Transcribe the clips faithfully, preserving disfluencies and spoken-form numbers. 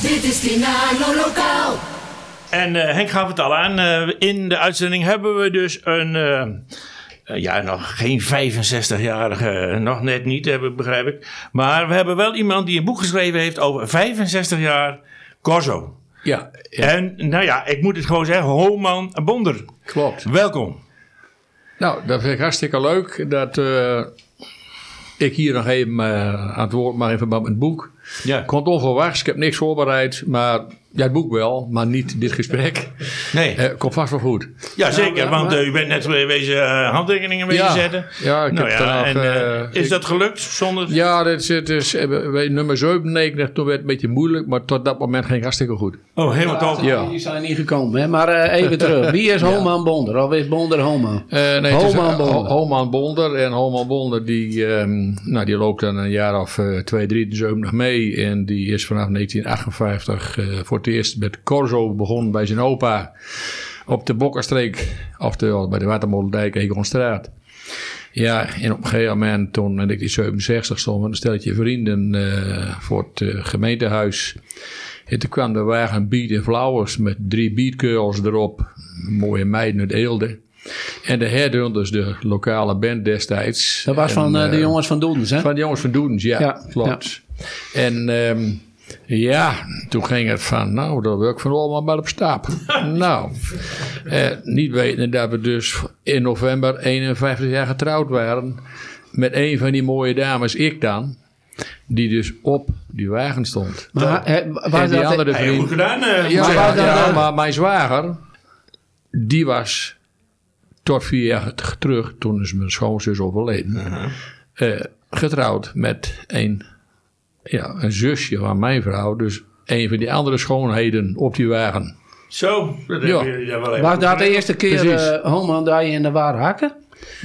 Dit is Tinano Lokaal. En uh, Henk gaf het al aan. Uh, in de uitzending hebben we dus een... Uh, uh, ja, nog geen vijfenzestigjarige. Nog net niet, uh, begrijp ik. Maar we hebben wel iemand die een boek geschreven heeft over vijfenzestig jaar Corso. Ja, ja. En nou ja, ik moet het gewoon zeggen. Homan Bonder. Klopt. Welkom. Nou, dat vind ik hartstikke leuk. Dat uh, ik hier nog even uh, aan het woord mag in verband met het boek. Ja. Komt onverwachts. Ik heb niks voorbereid. Maar ja, het boek wel. Maar niet dit gesprek. Nee. Uh, komt vast wel goed. Ja, zeker. Ja, maar, want maar, uh, u bent net wezen uh, handtekeningen wezen ja, zetten. Ja, ik nou heb ja, er nog, en, uh, uh, is ik, dat gelukt zonder... Ja, dat is, het is, bij nummer zevenennegentig, toen werd het een beetje moeilijk. Maar tot dat moment ging het hartstikke goed. Oh, helemaal ja, top. Ja. Die zijn niet gekomen, hè? Maar uh, even terug. Wie is Homan Bonder? Of is Bonder Homan? Uh, nee, Homan het is, uh, Bonder. Homan Bonder. En Homan Bonder die, um, nou, die loopt dan een jaar of uh, twee, drieënzeventig mee. En die is vanaf negentien achtenvijftig uh, voor het eerst met Corso begonnen bij zijn opa. Op de Bokkerstreek. Oftewel bij de Watermolendijk, Egonstraat. Ja, en op een gegeven moment, toen in negentien zevenenzestig, stonden een stelletje vrienden uh, voor het uh, gemeentehuis. En toen kwam de wagen Beat en Flowers met drie beatgirls erop. Mooie meiden uit Eelde. En de Headhunters, de lokale band destijds. Dat was en, van uh, de uh, jongens van Doedens, hè? Van de jongens van Doedens, ja, Ja, klopt. Ja. En um, ja, toen ging het van, nou, dat wil ik van allemaal maar op stap. nou, eh, niet weten dat we dus in november eenenvijftig jaar getrouwd waren. Met een van die mooie dames, ik dan. Die dus op die wagen stond. Maar he, was en die dat andere Hey, vriend... goed gedaan. Uh, Ja, Maar ja, was dat, ja, uh, maar mijn zwager, die was tot vier jaar terug, toen is mijn schoonzus overleden, uh-huh. uh, getrouwd met een, ja, een zusje van mijn vrouw. Dus een van die andere schoonheden op die wagen. Zo, dat Ja. heb je ja, wel even was goed dat de gedaan. eerste keer, uh, Homan, dat je in de waar hakken?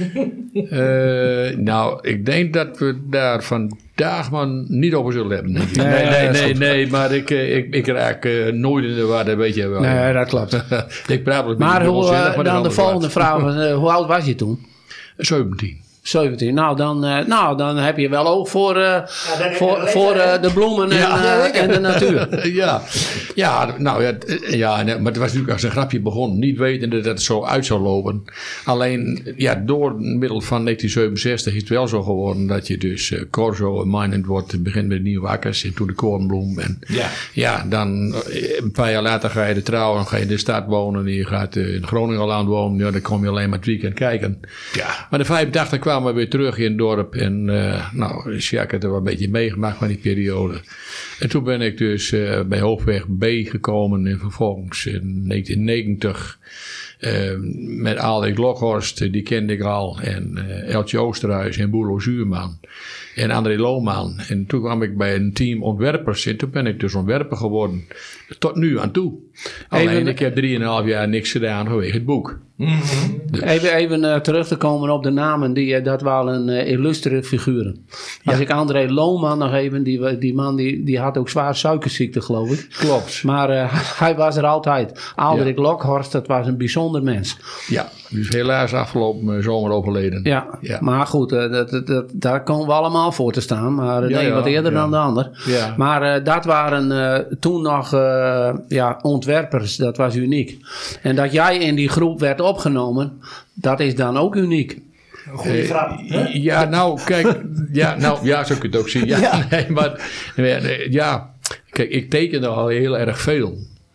Uh, nou, ik denk dat we daar vandaag maar niet over zullen hebben. Nee, Nee, nee, nee, dat is nee, goed. nee, maar ik, ik, ik raak uh, nooit in de war, dat weet je wel. Nee, dat klopt. ik praat wel een Maar beetje hoe, onzinnig, uh, maar dat dan is de een volgende andere vraag. was, uh, hoe oud was je toen? praat. zeventien. zeventien. Nou, dan, uh, nou, dan heb je wel oog voor, uh, dan heb je voor, een voor leeftijd, uh, de bloemen en, Ja. uh, en de natuur. ja. ja, nou ja, t- ja, nee, maar het was natuurlijk als een grapje begonnen. Niet wetende dat het zo uit zou lopen. Alleen, ja, door het middel van negentien zevenenzestig is het wel zo geworden dat je dus uh, Corso en Minend wordt, begint met nieuwe akkers en toen de koornbloem. En Ja. ja, dan uh, een paar jaar later ga je er trouwen, ga je in de stad wonen en je gaat uh, in Groningenland wonen. Ja, dan kom je alleen maar het weekend kijken. Ja. Maar de vijfentachtig kwamen we weer terug in het dorp. En uh, nou, Jacques had er wel een beetje meegemaakt van die periode. En toen ben ik dus uh, bij Hoofdweg B gekomen. En vervolgens in negentien negentig uh, met Alex Lokhorst, die kende ik al. En uh, Eltje Oosterhuis en Boelo Zuurman. En André Lohman. En toen kwam ik bij een team ontwerpers. En toen ben ik dus ontwerper geworden. Tot nu aan toe. Alleen Even- ik heb drieënhalf jaar niks gedaan vanwege het boek. Mm-hmm. Dus. Even, even uh, terug te komen op de namen. Die, uh, dat waren uh, illustere figuren. Als Ja. ik André Lohman nog even... Die, die man die, die had ook zwaar suikerziekte, geloof ik. Klopt. Maar uh, hij was er altijd. Aldrik Ja. Lokhorst, dat was een bijzonder mens. Ja, dus helaas afgelopen zomer overleden. Ja, Ja. maar goed, uh, dat, dat, dat, daar komen we allemaal voor te staan. Maar uh, Ja, nee, ja, wat eerder ja. dan de ander. Ja. Maar uh, dat waren uh, toen nog uh, ja, ontwerpers. Dat was uniek. En dat jij in die groep werd opgenomen, dat is dan ook uniek. Goeie grap. hè? Ja, nou, kijk, ja, nou, ja, zo kun je het ook zien. Ja, Ja. Nee, maar, nee, ja, kijk, ik tekende al heel erg veel.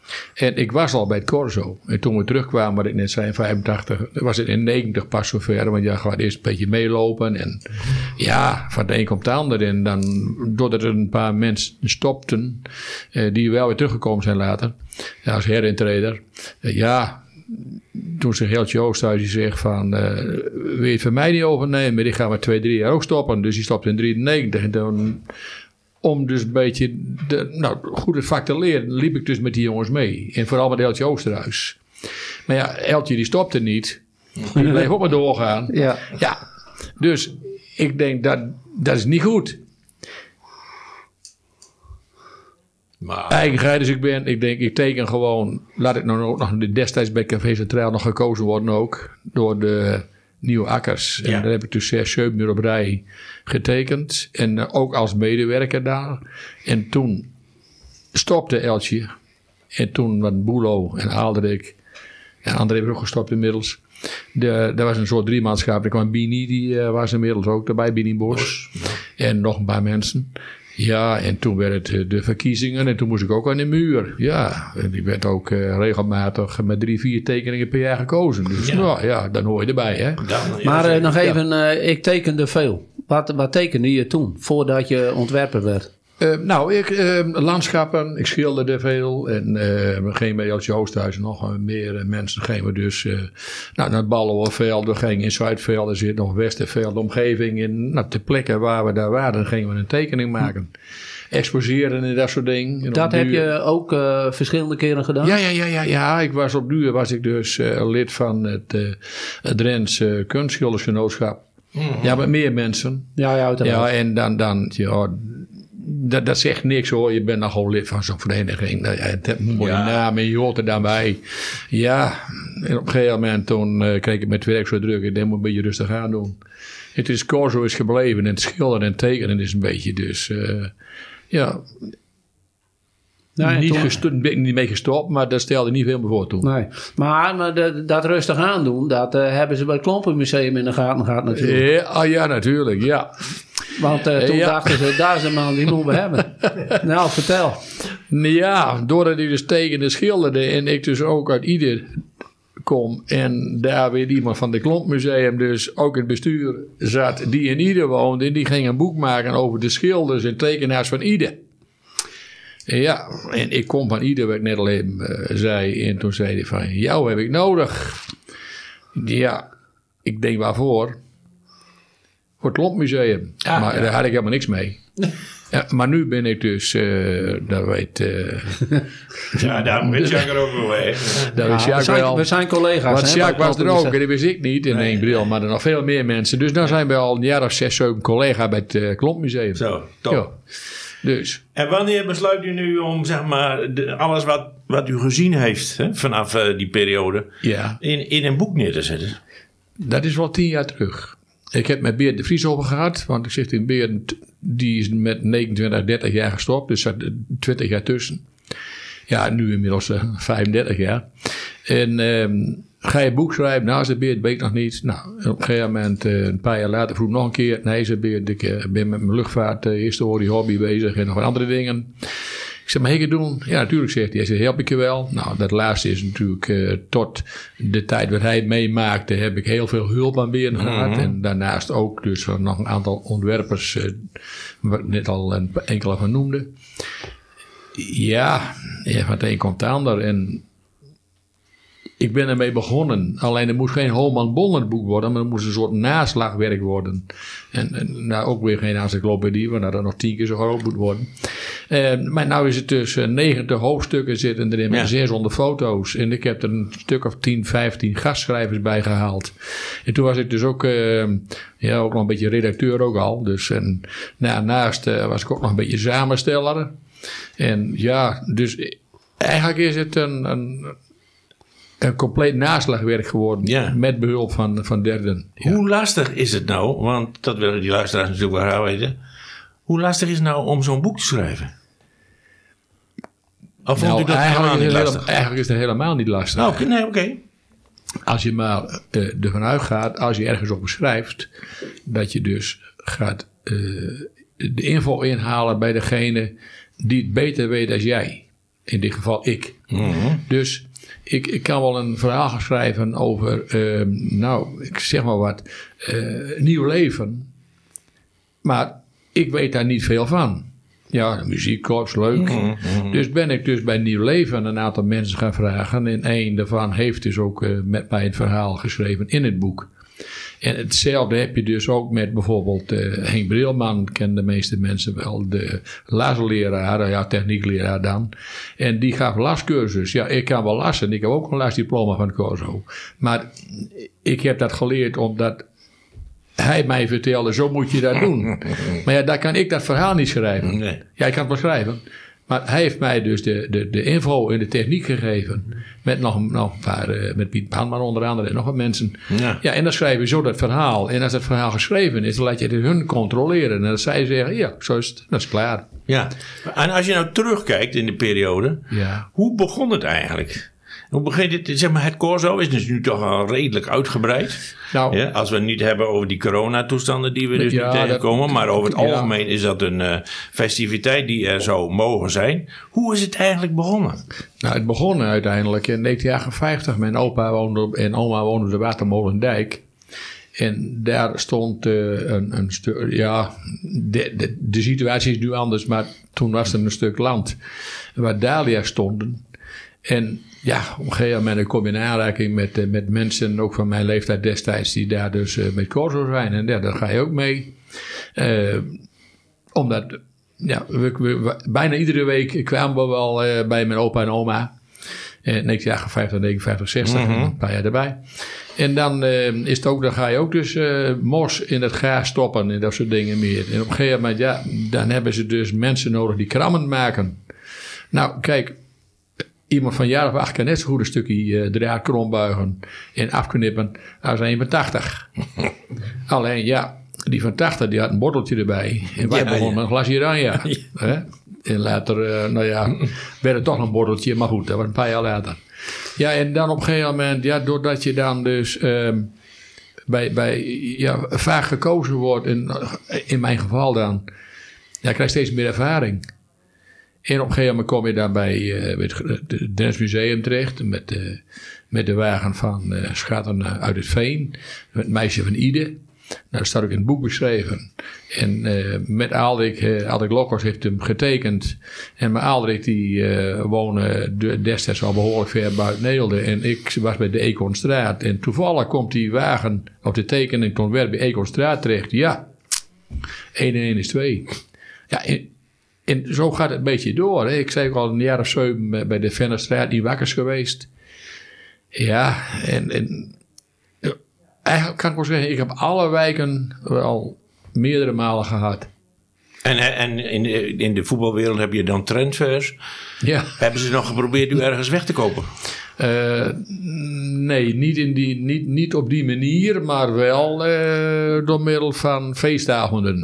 En ik was al bij het Corso. En toen we terugkwamen, wat ik net zei, in vijfentachtig, was het in negentig pas zover. Want je gaat eerst een beetje meelopen. En ja, van de een komt de ander. En dan, doordat er een paar mensen stopten, eh, die wel weer teruggekomen zijn later, ja, als herintreder. Eh, ja, toen zei Geltje Oosthuis, die zegt van, uh, wil je het van mij niet overnemen? Die gaan maar twee, drie jaar ook stoppen. Dus die stopte in drieënnegentig. En toen, om dus een beetje de, nou, goed het vak te leren, liep ik dus met die jongens mee. En vooral met Eltje Oosterhuis. Maar ja, Eltje die stopte niet. Die bleef ook maar doorgaan. Ja. Ja, dus ik denk dat dat is niet goed. Maar, Eigenheid als ik ben, ik denk, ik teken gewoon, laat ik nou ook nog destijds bij Café Centraal nog gekozen worden ook, door de nieuwe akkers. Ja. En daar heb ik dus zes, zeven uur op rij getekend. En uh, ook als medewerker daar. En toen stopte Eltje. En toen waren Boelo en Aalderik. En André heeft ook gestopt inmiddels. Er was een soort driemaatschap. Er kwam Bini, die uh, was inmiddels ook erbij. Bini Bos. Ja. En nog een paar mensen. Ja, en toen werd het de verkiezingen. En toen moest ik ook aan de muur. Ja, en ik werd ook uh, regelmatig met drie, vier tekeningen per jaar gekozen. Dus ja, nou, ja dan hoor je erbij, hè. Dan, maar uh, nog even, ja. uh, ik tekende veel. Wat, wat tekende je toen, voordat je ontwerper werd? Uh, nou, ik, uh, landschappen, ik schilderde veel. En uh, we gingen bij Eltje Oosthuis nog meer uh, mensen. Gingen we dus uh, nou, naar het Ballenveld, we gingen in Zuidveld, er zit nog Westerveld, de omgeving. In, nou, de plekken waar we daar waren, gingen we een tekening maken. Exposeren en dat soort dingen. En dat heb duur... je ook uh, verschillende keren gedaan? Ja, ja, ja, ja, ja. Ik was op duur was ik dus uh, lid van het, uh, het Drents uh, Kunstschildersgenootschap. Mm-hmm. Ja, met meer mensen. Ja, ja, uiteraard. Ja, en dan, dan ja, Dat, dat zegt niks hoor. Je bent nog gewoon lid van zo'n vereniging. Het heeft een mooie ja. naam en je hoort er dan bij. Ja, en op een gegeven moment toen uh, kreeg ik met werk zo druk. Ik denk, moet een beetje rustig aan doen. Het is Corso is gebleven. En het schilderen en tekenen is een beetje dus... Uh, ja... Nee, niet, toen... gesto- niet mee gestopt, maar dat stelde niet veel meer voor toen. Nee, maar, maar de, dat rustig aandoen, dat uh, hebben ze bij het Klompenmuseum in de gaten gehad natuurlijk. Ja, ah, ja natuurlijk, ja. Want uh, toen ja. dachten ze, daar is een man die moeten we hebben. Nou, vertel. Ja, doordat ik dus tekende schilderde en ik dus ook uit ieder kom en daar weer iemand van het Klompmuseum dus ook in het bestuur zat die in Ieder woonde en die ging een boek maken over de schilders en tekenaars van Ieder. Ja, en ik kom van Ieder, wat ik net al even uh, zei. En toen zei hij van, jou heb ik nodig. Ja, ik denk waarvoor? Voor het Klompmuseum. Ah, maar ja. daar had ik helemaal niks mee. Ja, maar nu ben ik dus, uh, dat weet... Uh, ja, daar weet Jacques er ook wel mee. Dat ja, is Jacques we, zijn, wel. we zijn collega's. Want Jacques was er ook en dat wist ik niet in nee, één bril. Maar er nog veel meer mensen. Dus nu zijn we al een jaar of zes, zeven collega bij het uh, Klompmuseum. Zo, top. Ja. Dus. En wanneer besluit u nu om zeg maar de, alles wat, wat u gezien heeft hè, vanaf uh, die periode ja. in, in een boek neer te zetten? Dat is wel tien jaar terug. Ik heb met Beert de Vries over gehad. Want ik zeg in Beert, die is met negenentwintig, dertig jaar gestopt. Dus er zat twintig jaar tussen. Ja, nu inmiddels uh, vijfendertig jaar. En um, ga je boek schrijven? Nou, ze Beert, weet ik nog niet. Nou, op een gegeven moment, uh, een paar jaar later, vroeg nog een keer. Nee, ze Beert, ik uh, ben met mijn luchtvaart, uh, historie, hobby bezig en nog wat andere dingen. Ik zeg, mag ik het doen? Ja, natuurlijk, zegt hij. Hij zegt, help ik je wel? Nou, dat laatste is natuurlijk uh, tot de tijd wat hij meemaakte, heb ik heel veel hulp aan Beert gehad. Mm-hmm. En daarnaast ook dus van nog een aantal ontwerpers, uh, wat ik net al een enkele van noemde. Ja, ja, van het een komt het ander. En ik ben ermee begonnen. Alleen het moest geen Holman Bonner boek worden, maar het moest een soort naslagwerk worden. En, en nou ook weer geen encyclopedie, want dat nog tien keer zo groot moet worden. Uh, maar nou is het dus uh, negentig hoofdstukken zitten erin met ja. zeshonderd foto's. En ik heb er een stuk of tien, vijftien gastschrijvers bij gehaald. En toen was ik dus ook, uh, ja, ook nog een beetje redacteur ook al. Dus en, nou, daarnaast uh, was ik ook nog een beetje samensteller. En ja, dus eigenlijk is het een, een, een compleet naslagwerk geworden. Ja. Met behulp van, van derden. Ja. Hoe lastig is het nou, want dat willen die luisteraars natuurlijk wel graag weten. Hoe lastig is het nou om zo'n boek te schrijven? Of vond nou, u dat helemaal niet lastig? Eigenlijk is het helemaal niet lastig. Nou, okay, nee, oké. Okay. Als je maar uh, ervan uitgaat, als je ergens op beschrijft, dat je dus gaat uh, de info inhalen bij degene die het beter weet dan jij. In dit geval ik. Mm-hmm. Dus ik, ik kan wel een verhaal gaan schrijven over, uh, nou, ik zeg maar wat, uh, nieuw leven. Maar ik weet daar niet veel van. Ja, muziekkorps, leuk. Mm-hmm. Dus ben ik dus bij Nieuw Leven een aantal mensen gaan vragen. En één daarvan heeft dus ook uh, met mij het verhaal geschreven in het boek. En hetzelfde heb je dus ook met bijvoorbeeld uh, Henk Brilman, kennen de meeste mensen wel, de lasleraar, ja, techniekleraar dan. En die gaf lascursus. Ja, ik kan wel lassen, ik heb ook een lasdiploma van Corso. Maar ik heb dat geleerd omdat hij mij vertelde, zo moet je dat doen. Maar ja, daar kan ik dat verhaal niet schrijven. Nee. Ja, ik kan het wel schrijven. Maar hij heeft mij dus de, de, de info en de techniek gegeven. Met nog, nog een paar, uh, met Piet Panman onder andere en nog wat mensen. Ja. Ja, en dan schrijf je zo dat verhaal. En als het verhaal geschreven is, dan laat je het hun controleren. En dan zij zeggen, ja, zo is het, dat is klaar. Ja, en als je nou terugkijkt in de periode, Ja. hoe begon het eigenlijk? Hoe begint het, zeg maar, het Corso is dus nu toch al redelijk uitgebreid. Nou, Ja, als we het niet hebben over die coronatoestanden die we dus Ja, niet tegenkomen. dat- Maar over het ja. algemeen is dat een uh, festiviteit die er zou mogen zijn. Hoe is het eigenlijk begonnen? Nou, het begon uiteindelijk in negentien achtenvijftig. Mijn opa woonde op, en oma woonde op de Watermolendijk. En daar stond uh, een, een stuk... Ja, de, de, de situatie is nu anders, maar toen was er een stuk land waar dahlia's stonden. En ja, op een gegeven moment kom je in aanraking met, uh, met mensen, ook van mijn leeftijd destijds, die daar dus uh, met Corso zijn. En ja, daar ga je ook mee. Uh, omdat, ja, we, we, we, bijna iedere week kwamen we wel uh, bij mijn opa en oma. Uh, negentien achtenvijftig, negenenvijftig, zestig, Mhm. een paar jaar erbij. En dan, uh, is het ook, dan ga je ook dus uh, mos in het gaas stoppen en dat soort dingen meer. En op een gegeven moment, ja, dan hebben ze dus mensen nodig die krammen maken. Nou, kijk, iemand van jaar of acht kan net zo goed een stukje uh, draad krombuigen en afknippen als een van tachtig. Alleen, ja, die van tachtig die had een borreltje erbij. En wij Ja, begonnen ja. met een glasje oranje. Ja. Hè? En later, uh, nou ja, werd het toch een borreltje, maar goed, dat was een paar jaar later. Ja, en dan op een gegeven moment, ja, doordat je dan dus um, bij, bij, ja, vaak gekozen wordt, in, in mijn geval dan, ja, krijg je steeds meer ervaring. En op een gegeven moment kom je dan bij uh, het Drents Museum terecht, met, uh, met de wagen van uh, Schatten uit het Veen, het meisje van Ide. Nou, dat staat ook in het boek beschreven. En uh, met Aldrik, uh, Aldrik Lokkers heeft hem getekend. En mijn Aldrik die uh, woonde de, destijds al behoorlijk ver buiten Neelde. En ik was bij de Econstraat. En toevallig komt die wagen op de tekening het ontwerp bij Econstraat terecht. Ja, één en één is twee. Ja, en, en zo gaat het een beetje door. Hè. Ik zei ook al een jaar of zeven bij de Vennerstraat niet wakkers geweest. Ja, en... en eigenlijk kan ik wel zeggen, ik heb alle wijken wel meerdere malen gehad. En, en in, de, in de voetbalwereld heb je dan transfers. Ja. Hebben ze nog geprobeerd u ergens weg te kopen? Uh, nee, niet, in die, niet, niet op die manier, maar wel uh, door middel van feestavonden.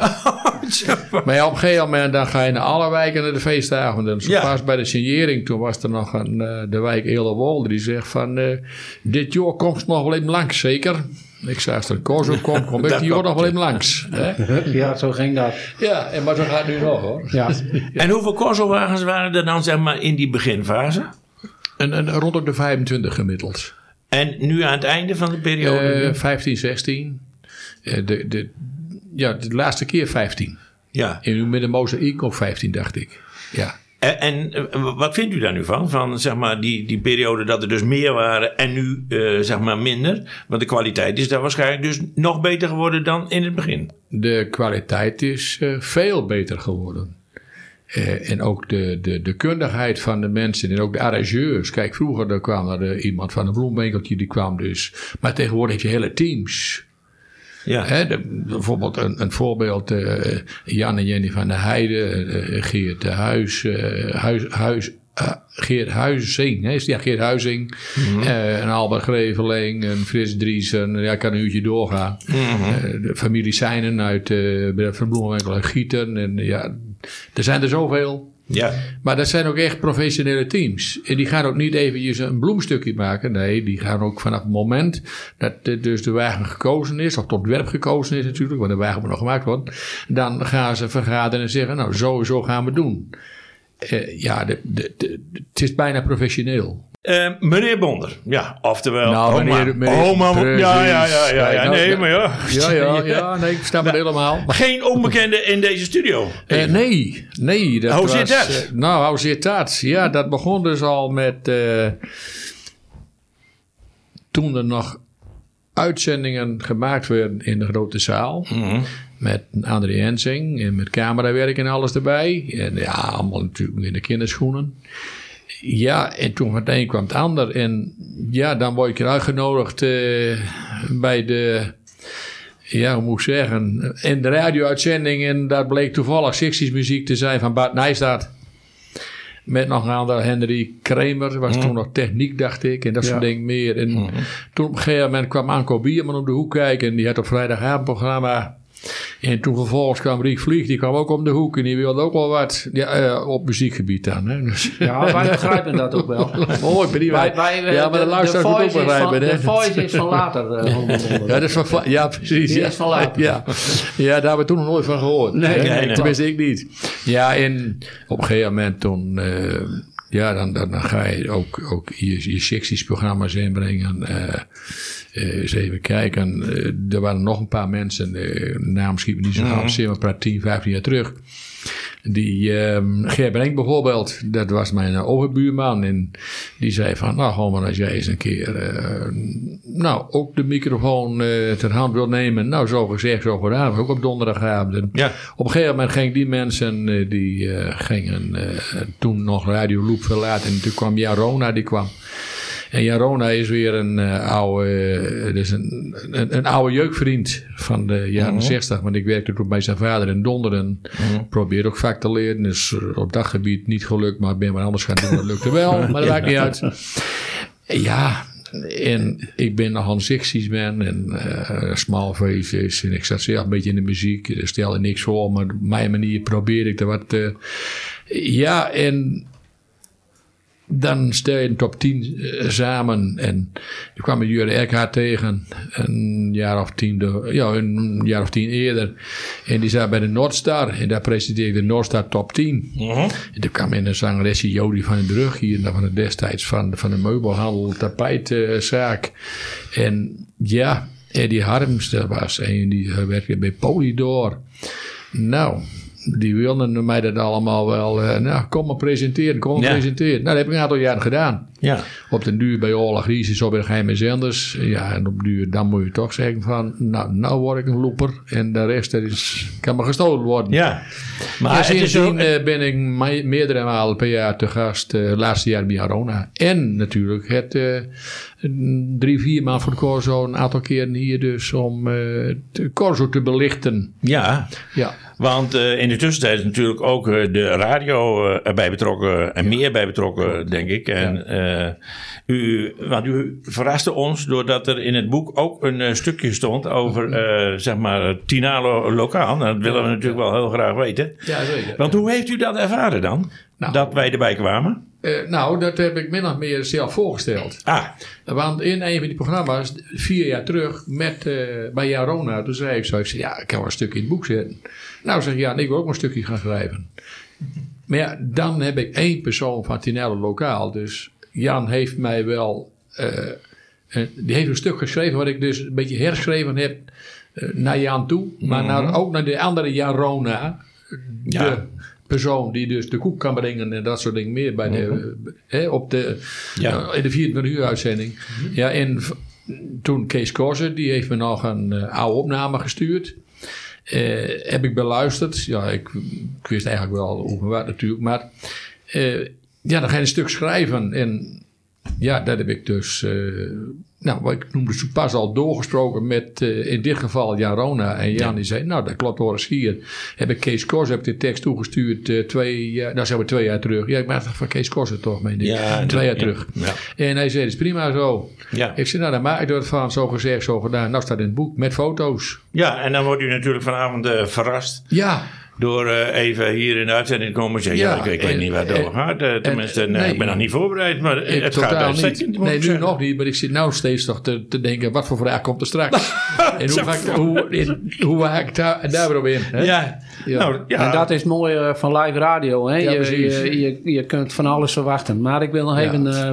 Maar ja, op een gegeven moment dan ga je naar alle wijken naar de feestavonden. Zo Ja. pas bij de signering, toen was er nog een, uh, de wijk Eelderwolde die zegt van, uh, dit jaar komt nog wel even langs, zeker? Ik zei, als er een Corso komt, kom ik die jaar nog wel even langs. Hè? Ja, zo ging dat. Ja, en maar zo gaat het nu nog hoor. Ja. En hoeveel Corso-wagens waren er dan, zeg maar, in die beginfase? En, en rond op de vijfentwintig gemiddeld. En nu aan het einde van de periode? Uh, vijftien, zestien. Uh, de, de, ja, de laatste keer vijftien. Ja. En nu met de mozaïek op vijftien, dacht ik. Ja. En, en uh, wat vindt u daar nu van? Van zeg maar die, die periode dat er dus meer waren en nu uh, zeg maar minder. Want de kwaliteit is daar waarschijnlijk dus nog beter geworden dan in het begin. De kwaliteit is uh, veel beter geworden. Uh, en ook de, de, de kundigheid van de mensen en ook de arrangeurs. Kijk, vroeger er kwam er uh, iemand van een bloemwinkeltje, die kwam dus. Maar tegenwoordig heb je hele teams. Ja. Hè, de, bijvoorbeeld een, een voorbeeld, uh, Jan en Jenny van der Heijden, uh, Geert de Huis, uh, Huis, Huis uh, Geert Huizing, hè, ja, Geert Huizing, mm-hmm. uh, een Albert Greveling, een Frits Driesen, ja, ik kan een uurtje doorgaan. Mm-hmm. Uh, de familie Seinen uit uh, van Bloemenwinkel en Gieten, en ja, er zijn er zoveel. Ja. Maar dat zijn ook echt professionele teams. En die gaan ook niet eventjes een bloemstukje maken. Nee, die gaan ook vanaf het moment dat de, dus de wagen gekozen is, of het ontwerp gekozen is natuurlijk, want de wagen moet nog gemaakt worden, dan gaan ze vergaderen en zeggen, nou, zo en zo gaan we doen. Uh, ja, de, de, de, het is bijna professioneel. Uh, meneer Bonder, ja, oftewel nou, oma. Meneer, meneer, oma, precies, ja, ja, ja, ja, ja, nee, maar ja. Ja, ja, ja, nee, ik snap het helemaal. Geen onbekende in deze studio. Uh, nee, nee. Dat hoe was, zit dat? Uh, nou, hoe zit dat? Ja, dat begon dus al met, uh, toen er nog uitzendingen gemaakt werden in de grote zaal. Mm-hmm. Met André Hensing en met camerawerk en alles erbij. En ja, allemaal natuurlijk in de kinderschoenen. Ja, en toen van het een kwam het ander. En ja, dan word ik uitgenodigd uh, bij de, ja, hoe moet ik zeggen, in de radio-uitzending. En dat bleek toevallig zestig muziek te zijn van Bart Nijstadt. Met nog een ander, Henry Kramer, was Mm. toen nog techniek, dacht ik. En dat soort Ja. dingen meer. En Mm. toen op een gegeven moment kwam Anko Bierman op de hoek kijken. En die had op vrijdagavondprogramma. En toen vervolgens kwam Riek Vlieg, die kwam ook om de hoek. En die wilde ook wel wat ja, uh, op muziekgebied dan. Hè. Dus, Ja, wij begrijpen dat ook wel. mooi, ben Wij, wij, ja, maar de, de, luisteraars de, moeten ook voice is van, begrijpen. hè. de voice is van later. Uh, Ja, dat is van, ja, precies. Die ja. is van later. Ja. ja, daar hebben we toen nog nooit van gehoord. Nee, Hè? nee, nee. Tenminste, ik niet. Ja, en op een gegeven moment toen... Uh, ja, dan, dan, dan ga je ook, ook je, je sectiesprogramma's inbrengen. Uh, uh, eens even kijken. Uh, er waren nog een paar mensen, uh, naam misschien niet zo gauw, mm-hmm. maar tien, vijftien jaar terug. Die um, Ger Brenk bijvoorbeeld, dat was mijn uh, overbuurman. En die zei van, nou gewoon maar als jij eens een keer... Uh, nou, ook de microfoon uh, ter hand wil nemen. Nou, zo gezegd, zo gedaan. Ook op donderdagavond. En Ja. op een gegeven moment gingen die mensen, uh, die uh, gingen uh, toen nog Radio Loop verlaten. En toen kwam Jarona, die kwam. En Jarona is weer een uh, oude, uh, dus een, een, een oude jeugdvriend van de jaren Mm-hmm. zestig. Want ik werkte toen bij zijn vader in Donderen. Mm-hmm. Probeerde ook vak te leren. Dus op dat gebied niet gelukt, maar ik ben wat anders gaan doen. Dat lukte wel, maar dat maakt niet uit. Ja, en ik ben nog een zestig-man en uh, small faces. En ik zat zelf een beetje in de muziek. Er stelde niks voor, maar op mijn manier probeerde ik er wat... Uh, ja, en... Dan stel je een top tien uh, samen. En toen kwam ik Jure Eckhart tegen. Een jaar of tien, de, ja, een jaar of tien eerder. En die zat bij de Noordstar. En daar presenteerde ik de Noordstar top tien. Mm-hmm. En toen kwam in een zangeresje Jody van den Brug. Hier van de destijds van, van de meubelhandel, tapijtzaak. Uh, en ja, Eddie Harms, dat was een die werkte bij Polydor. Nou... Die wilden mij dat allemaal wel... Uh, nou, kom maar presenteren, kom maar Ja. presenteren. Nou, dat heb ik een aantal jaren gedaan. Ja. Op den duur bij Oorlog Ries is op bij de geheime zenders. Ja, en op den duur dan moet je toch zeggen van... Nou, nou word ik een looper. En de rest dat is, kan maar gestolen worden. Ja. Maar Ja, het is ook... sindsdien uh, ben ik me- meerdere malen per jaar te gast. Uh, laatste jaar bij Jarona. En natuurlijk het... Uh, drie, vier maanden voor de Corso. Een aantal keren hier dus om uh, de Corso te belichten. Ja. Ja. Want uh, in de tussentijd is natuurlijk ook uh, de radio uh, erbij betrokken en meer bij betrokken, denk ik. En uh, u, want u verraste ons doordat er in het boek ook een uh, stukje stond over, uh, zeg maar, Tinalo lokaal. Nou, dat willen we natuurlijk wel heel graag weten. Ja, zeker. Want hoe heeft u dat ervaren dan? Nou, dat wij erbij kwamen? Uh, nou, dat heb ik min of meer zelf voorgesteld. Ah, Want in een van die programma's, vier jaar terug, met, uh, bij Jarona, toen zei ik zo, ik zei, ja, ik kan wel een stukje in het boek zetten. Nou, zeg ik, ja, en ik wil ook een stukje gaan schrijven. Maar ja, dan heb ik één persoon van Tinello Lokaal. Dus Jan heeft mij wel, uh, uh, die heeft een stuk geschreven wat ik dus een beetje herschreven heb uh, naar Jan toe. Maar Mm-hmm. naar, ook naar de andere Jarona, de Ja. persoon die dus de koek kan brengen en dat soort dingen meer bij de, uh, hè, op de, Ja. uh, in de vierentwintig uur uitzending. Ja, en v- toen Kees Korsen, die heeft me nog een uh, oude opname gestuurd. Uh, heb ik beluisterd. Ja, ik, ik wist eigenlijk wel hoe en wat natuurlijk. Maar uh, ja, dan ga je een stuk schrijven. En ja, dat heb ik dus... Uh, nou, wat ik noemde zo pas al doorgesproken met uh, in dit geval Jarona. En Jan die zei, nou dat klopt hoor eens hier. Heb ik Kees Kors, heb ik de tekst toegestuurd uh, twee jaar, nou zeg maar twee jaar terug. Ja, ik maak het van Kees Kors toch, meen ik. Ja, twee jaar ja, terug. ja. En hij zei, dat is prima zo. Ja. Ik zei, nou dan maak ik er van, zo gezegd, zo gedaan. Nou staat in het boek met foto's. Ja, en dan wordt u natuurlijk vanavond uh, verrast. Ja. Door uh, even hier in de uitzending te komen en zeggen... Ja, Ja, ik, ik weet en- niet waar het en- over gaat. Uh, tenminste, en- nee, nee. ik ben nog niet voorbereid. Maar Ik het gaat totaal uitstekend. niet. moet Nee, ik nu zeggen. nog niet. Maar ik zit nou steeds toch te, te denken... wat voor vraag komt er straks? en hoe ga ik, hoe, in, hoe ga ik daar, daar weer op in? Hè? Ja, Ja. nou ja. En dat is mooi uh, van live radio. Hè? Ja, je, precies. je, je, je kunt van alles verwachten. Maar ik wil nog Ja. even uh,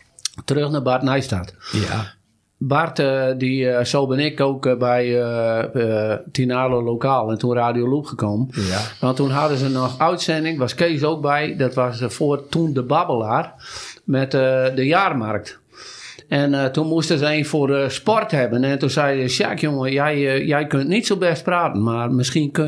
terug naar Bart Nijstad. Ja. Bart, uh, die, uh, zo ben ik ook uh, bij uh, uh, Tinalo Lokaal en toen Radio Loop gekomen. Ja. Want toen hadden ze nog uitzending, was Kees ook bij. Dat was uh, voor toen de Babbelaar met uh, de jaarmarkt. En uh, toen moesten ze een voor uh, sport hebben. En toen zei Sjaak, jongen, jij, uh, jij kunt niet zo best praten. Maar misschien kun je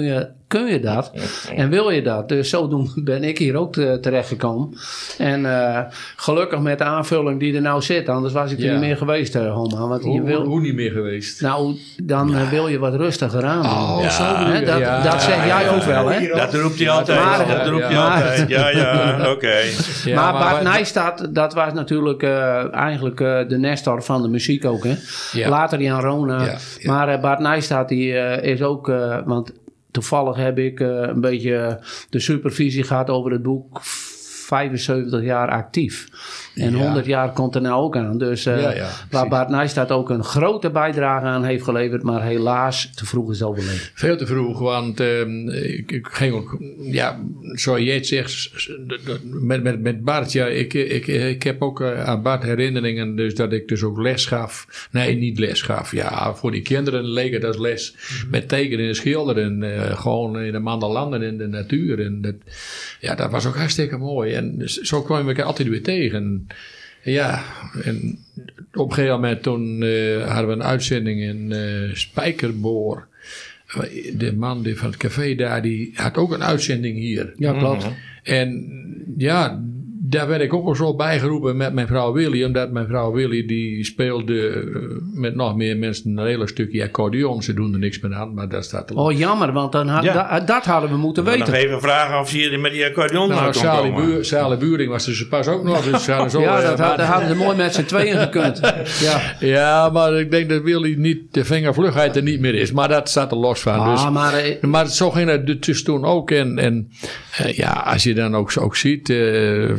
kun je dat en wil je dat. Dus zodoende ben ik hier ook te, terechtgekomen. En uh, gelukkig met de aanvulling die er nou zit. Anders was ik er Ja. niet meer geweest, uh, Homa. Want Hoe, je wil, hoe niet meer geweest? nou, dan uh, wil je wat rustiger aan doen. Oh, Ja. zo Hè, bedoel je. dat, Ja. dat zeg jij ook wel, hè? Dat roept hij altijd. maar- dat roept hij ja. altijd. Ja, ja, oké. Ja, maar Bart maar- Nijstad, dat was natuurlijk uh, eigenlijk uh, de nestor van de muziek ook. Hè? Ja. Later Jan Rona. Ja, ja. Maar uh, Bart Nijstad die, uh, is ook... Uh, want toevallig heb ik uh, een beetje de supervisie gehad over het boek vijfenzeventig jaar actief. En Ja. honderd jaar komt er nou ook aan. Dus uh, Ja, ja, waar precies. Bart Nijstad ook een grote bijdrage aan heeft geleverd. Maar helaas te vroeg is overleden. Veel te vroeg, want ehm, ik, ik ging ook, ja, zoals jij het zegt, s- s- d- d- met, met, met Bart, ja, ik, ik, ik heb ook uh, aan Bart herinneringen, dus dat ik dus ook les gaf. Nee, niet les gaf, ja, voor die kinderen leek het als les. Met tekenen en schilderen, uh, gewoon in de mandelanden in de natuur. En dat, ja, dat was ook hartstikke mooi. En zo kwam ik elkaar altijd weer tegen. Ja, en op een gegeven moment toen uh, hadden we een uitzending in uh, Spijkerboor. De man die van het café daar, die had ook een uitzending hier. Ja, klopt. En ja, daar werd ik ook al zo bijgeroepen met mijn vrouw Willy. Omdat mijn vrouw Willy die speelde uh, met nog meer mensen een hele stukje accordeon. Ze doen er niks meer aan, maar daar staat er. Oh, jammer, want dan had, Ja. da- dat hadden we moeten Ik wil weten. nog even vragen of ze hier met die accordeon Nou, nou, kon Sally, komen. Buur, Sally Buuring was er pas ook nog. Dus ze hadden zo, Ja, uh, dat, had, dat hadden ze mooi met z'n tweeën gekund. Ja. Ja, maar ik denk dat Willy niet, de vingervlugheid er niet meer is. Maar dat staat er los van. Ah, dus, maar eh, maar zo ging het dus toen ook. En, en uh, ja, als je dan ook, ook ziet... Uh,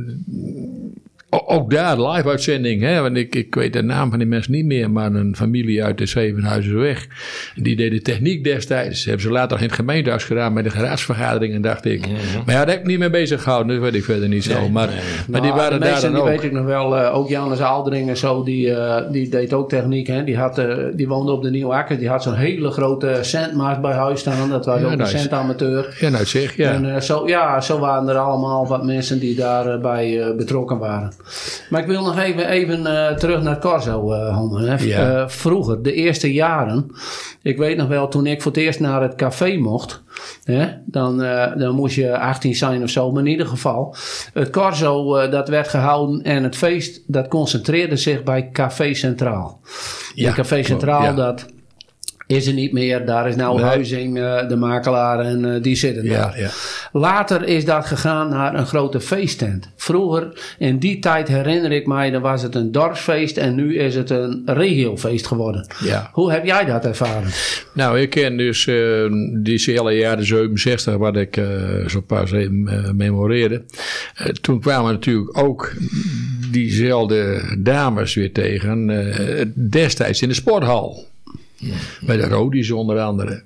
ook daar, live uitzending. Hè? Want ik, ik weet de naam van die mensen niet meer. Maar een familie uit de Zevenhuizenweg. Die deed de techniek destijds. Hebben ze later in het gemeentehuis gedaan met de geraadsvergaderingen, dacht ik. Mm-hmm. Maar ja, daar heb ik niet mee bezig gehouden. Dat weet ik verder niet zo. Nee, maar, nee. maar die nou, waren de daar meesten, dan die ook. weet ik nog wel. Uh, ook Jannes Aldering en zo, die, uh, die deed ook techniek. Hè? Die, had, uh, die woonde op de Nieuwe Akker. Die had zo'n hele grote centmaat bij huis staan. Dat was Ja, ook een nice. centamateur. Ja, nou zeg, ja. En uh, zo, ja, zo waren er allemaal wat mensen die daarbij uh, uh, betrokken waren. Maar ik wil nog even, even uh, terug naar Corso, uh, Homer. Hè? Ja. Uh, vroeger, de eerste jaren. Ik weet nog wel, toen ik voor het eerst naar het café mocht. Hè, dan, uh, dan moest je achttien zijn of zo. Maar in ieder geval. Het Corso, uh, dat werd gehouden. En het feest, dat concentreerde zich bij Café Centraal. Ja, en Café klopt, Centraal, ja. dat is er niet meer. Daar is nou Nee. Huizing, uh, de makelaar. En uh, die zitten Ja, daar. ja. Later is dat gegaan naar een grote feesttent. Vroeger, in die tijd herinner ik mij, dan was het een dorpsfeest en nu is het een regiofeest geworden. Ja. Hoe heb jij dat ervaren? Nou, ik ken dus uh, die hele jaren zevenenzestig, wat ik uh, zo pas even uh, memoreerde. Uh, toen kwamen natuurlijk ook diezelfde dames weer tegen, uh, destijds in de sporthal. Bij de Rodies onder andere.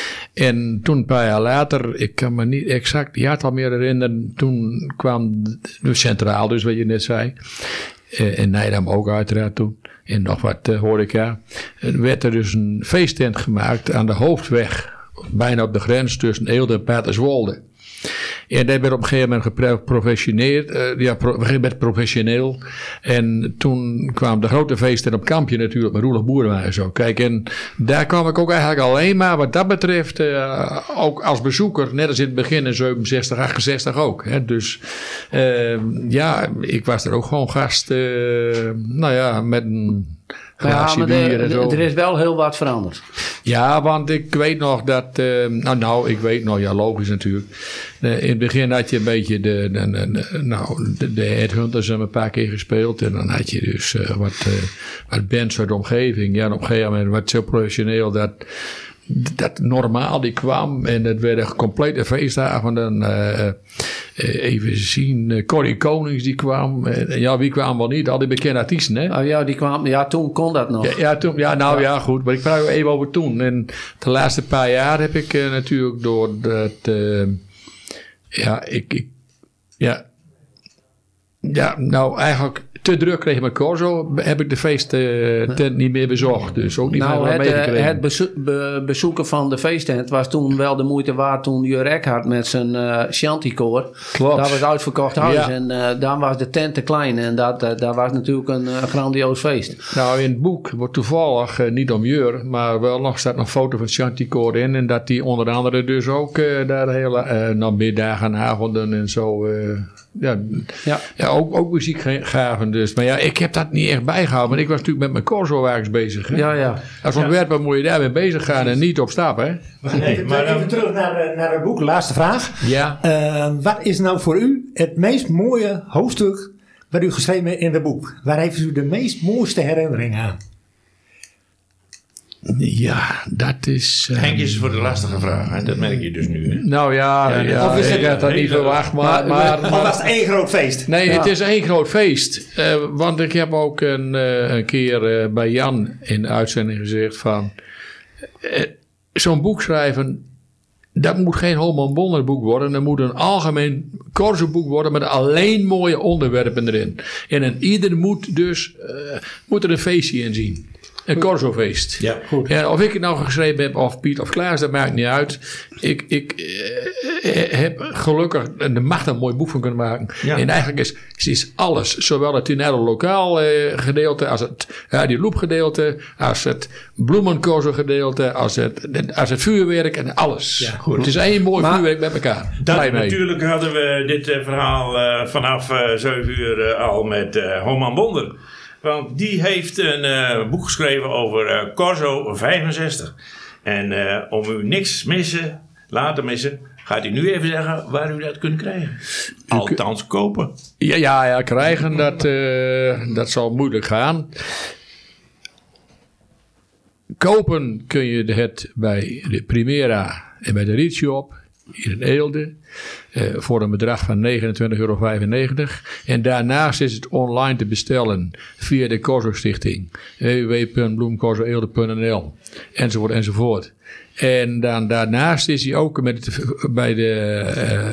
En toen een paar jaar later, ik kan me niet exact die jaartal meer herinneren, toen kwam de Centraal, dus wat je net zei. Uh, en Nijdam ook uiteraard toen. En nog wat uh, horeca. Er werd er dus een feesttent gemaakt aan de hoofdweg. Bijna op de grens tussen Eelde en Paterswolde. En dat werd op een gegeven moment geprofessioneerd. Uh, ja, pro, werd professioneel. En toen kwam de grote feesten op Kampje natuurlijk. Met Roelof Boerema en zo. Kijk, en daar kwam ik ook eigenlijk alleen maar wat dat betreft. Uh, ook als bezoeker. Net als in het begin in zevenenzestig, achtenzestig ook. Hè. Dus uh, ja, ik was er ook gewoon gast. Uh, nou ja, met een... Ja, maar de, en zo. de, er is wel heel wat veranderd. Ja, want ik weet nog dat... Uh, nou, nou, ik weet nog, ja, logisch natuurlijk. Uh, in het begin had je een beetje de, de, de, de, nou, de, de Headhunters een paar keer gespeeld. En dan had je dus uh, wat, uh, wat bands uit de omgeving. Ja, en op een gegeven moment wat zo professioneel dat... dat normaal die kwam en het werden complete feestavonden. Uh, uh, even zien, uh, Corrie Konings die kwam. Uh, ja, wie kwam wel niet? Al die bekende artiesten, hè? Oh ja, die kwam, ja, toen kon dat nog. Ja, ja, toen, ja nou ja. ja, goed. Maar ik praat even over toen. En de laatste paar jaar heb ik uh, natuurlijk door dat... Uh, ja, ik, ik... Ja... Ja, nou eigenlijk te druk kreeg met Corso, heb ik de feesttent niet meer bezocht. Dus ook niet nou, meer het, meegekregen. het bezo- be- bezoeken van de feesttent was toen wel de moeite waard toen Jur Eckhart met zijn uh, Shantykoor. Klopt. Dat was uitverkocht huis Ja. en uh, dan was de tent te klein en dat, uh, dat was natuurlijk een uh, grandioos feest. Nou, in het boek wordt toevallig, uh, niet om Jur, maar wel nog staat nog een foto van Shantykoor in. En dat die onder andere dus ook uh, daar hele uh, nou, middagen en avonden en zo... Uh, Ja, Ja. ja ook, ook muziek gaven dus. Maar ja, ik heb dat niet echt bijgehouden. Want ik was natuurlijk met mijn Corso-wagens bezig. Hè? Ja, ja. Als ontwerper moet je daarmee bezig gaan en niet op stap. Hè? Nee, Even, maar even dan- terug naar, naar het boek, laatste vraag. Ja. Uh, wat is nou voor u het meest mooie hoofdstuk wat u geschreven heeft in het boek? Waar heeft u de meest mooiste herinnering aan? Ja, dat is... Uh, Henk is voor de lastige vraag. En dat merk je dus nu. Hè? nou ja, ja, of is ik het- had dat niet hele- verwacht. Maar, maar, Of was het één groot feest? nee, Ja. het is één groot feest. Uh, want ik heb ook een, uh, een keer uh, bij Jan in de uitzending gezegd van... Uh, Zo'n boek schrijven... Dat moet geen Holman Bonner boek worden. Dat moet een algemeen Corso boek worden met alleen mooie onderwerpen erin. En in ieder moet dus uh, moet er een feestje in zien. Een Corso feest. Ja, goed. Ja, of ik het nou geschreven heb of Piet of Klaas, dat maakt niet uit. Ik, ik uh, heb gelukkig de macht een mooi boek van kunnen maken. Ja. En eigenlijk is, is alles, zowel het Tinello lokaal uh, gedeelte als het Radio Loop gedeelte, als het Bloemencorso gedeelte, als het, als het vuurwerk en alles. Ja, goed. Het is één mooi Maar- vuurwerk met elkaar. Dat, Blij mee. natuurlijk hadden we dit uh, verhaal uh, vanaf uh, zeven uur uh, al met uh, Holman Bonder. Want die heeft een uh, boek geschreven over uh, Corso vijfenzestig. En uh, om u niks missen, laten missen, gaat hij nu even zeggen waar u dat kunt krijgen. Althans kopen. Ja, ja, ja, krijgen, dat, uh, dat zal moeilijk gaan. Kopen kun je het bij de Primera en bij de Rietshop hier in Eelde. Uh, voor een bedrag van negenentwintig euro vijfennegentig. En daarnaast is het online te bestellen via de Corso Stichting. w w w punt bloemcorso eelde punt n l enzovoort enzovoort. En dan daarnaast is hij ook met het, bij de uh,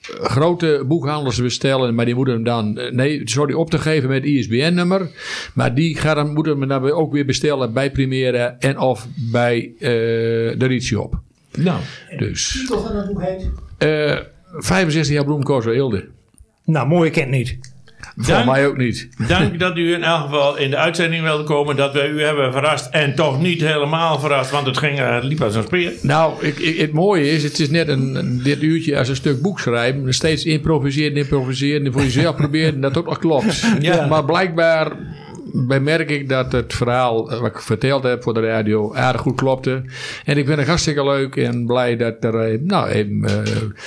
grote boekhandels bestellen. Maar die moeten hem dan, nee, sorry, op te geven met I S B N-nummer. Maar die gaan dan, moeten we dan ook weer bestellen bij Primera en of bij uh, de Rietshop. Nou, Dus Titel van het boek heet? uh, vijfenzestig jaar Bloemcorso Eelde. Nou, mooi kent niet. Voor Dank. mij ook niet. dank dat u in elk geval in de uitzending wilde komen. Dat we u hebben verrast. En toch niet helemaal verrast, want het, ging, uh, het liep als een speer. Nou, ik, ik, het mooie is, het is net een, een- dit uurtje als een stuk boek schrijven. Steeds improviseren, improviseren. En voor jezelf proberen dat ook nog klopt. Ja. Maar blijkbaar bemerk ik dat het verhaal eh, wat ik verteld heb voor de radio aardig goed klopte. En ik vind het hartstikke leuk en blij dat er eh, nou, even, eh,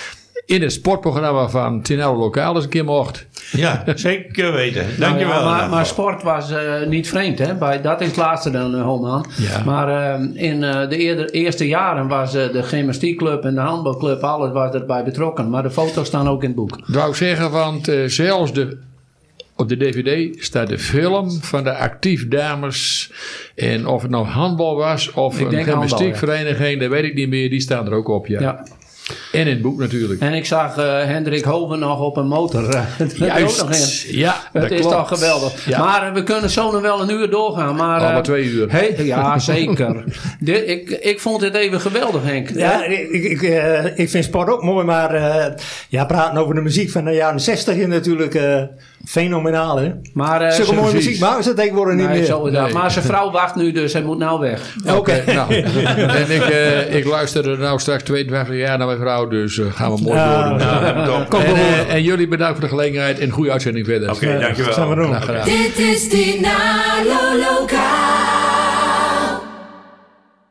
in het sportprogramma van Tinello Lokaal eens een keer mocht. Ja, zeker weten. Dankjewel. Nou ja, maar, in elk maar geval. sport was uh, niet vreemd, hè? Bij, dat is het laatste dan, uh, Holman. Ja. Maar uh, in uh, de eerder, eerste jaren was uh, de gymnastiekclub en de handbalclub, alles was erbij betrokken. Maar de foto's staan ook in het boek. Dat wou ik zeggen, want uh, zelfs de, op de D V D staat de film van de actief dames. En of het nou handbal was of Ik een denk handbal, gymnastiekvereniging, dat weet ik niet meer. Die staan er ook op, ja. Ja. En in het boek natuurlijk. En ik zag uh, Hendrik Hoven nog op een motor. uh, er ook nog in. Ja, Het dat is klopt. toch geweldig. Ja. Maar uh, we kunnen zo nog wel een uur doorgaan. Maar, Al uh, maar twee uur. Hey, ja, zeker. Dit, ik, ik vond het even geweldig, Henk. Ja, ik, ik, uh, ik vind sport ook mooi, maar uh, ja, praten over de muziek van de jaren zestig is natuurlijk uh, fenomenaal, hè? Maar, uh, Zulke mooie precies. muziek maken ze tegenwoordig niet nee, meer. zo is dat. Nee. Maar zijn vrouw wacht nu, dus hij moet nou weg. Oké. Nou, en ik, uh, ik luister er nou straks tweeëntwintig jaar naar mijn vrouw, dus uh, gaan we mooi Ja, doordoen. Ja, top. Kom En, maar uh, en jullie bedankt voor de gelegenheid en goede uitzending verder. Oké, dankjewel. Gaan we doen. Graag gedaan. Dit is Tinello Lokaal.